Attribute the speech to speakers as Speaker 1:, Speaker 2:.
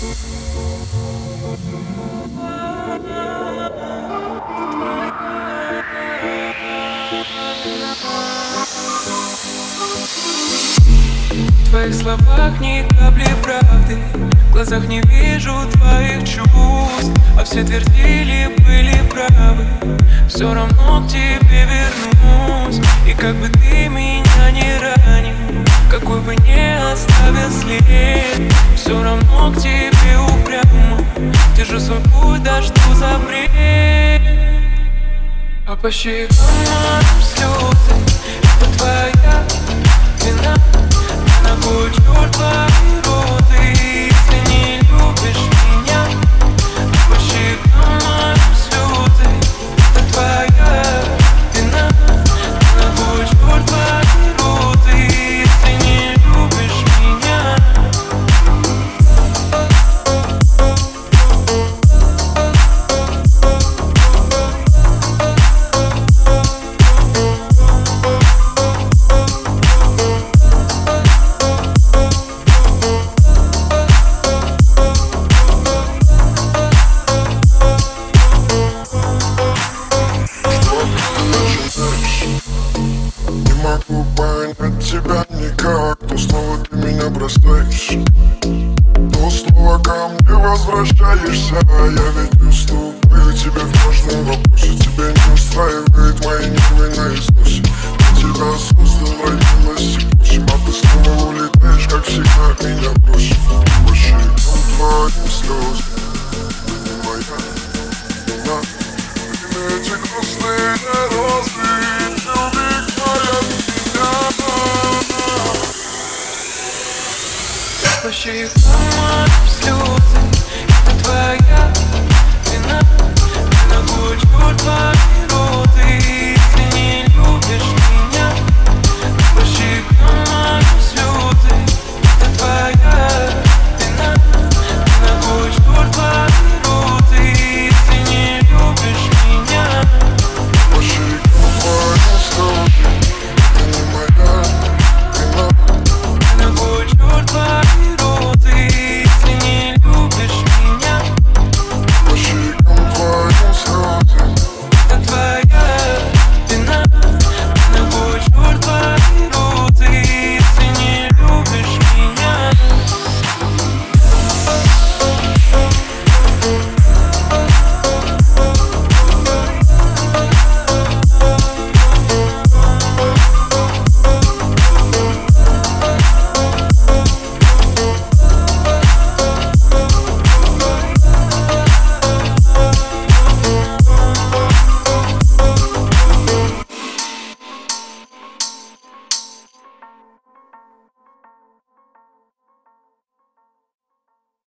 Speaker 1: В твоих словах ни капли правды, в глазах не вижу твоих чувств. А все твердили, были правы, все равно к тебе вернусь. И как бы ты меня не ранил, какой бы не оставил след, все равно к тебе упрямо держу свой путь, дожду запрет. А по щекам моим слезы, это твоя вина. На кой черт твои роты, если не любишь меня? По щекам моим слезы, это твоя вина. На кой черт твои роты, если не любишь меня?
Speaker 2: Не могу понять тебя никак, то снова ты меня бросаешь, то снова ко мне возвращаешься. Я ведь уступаю тебе в каждом вопросе, тебя не устраивает мои нервы на износе. Я тебя создал в родимости просим, а ты снова улетаешь, как всегда меня бросив. По щекам твоим слезы, ты не моя вина. Эти грустные розы,
Speaker 1: по щекам моим слезы, это твоя вина. На кой черт твоя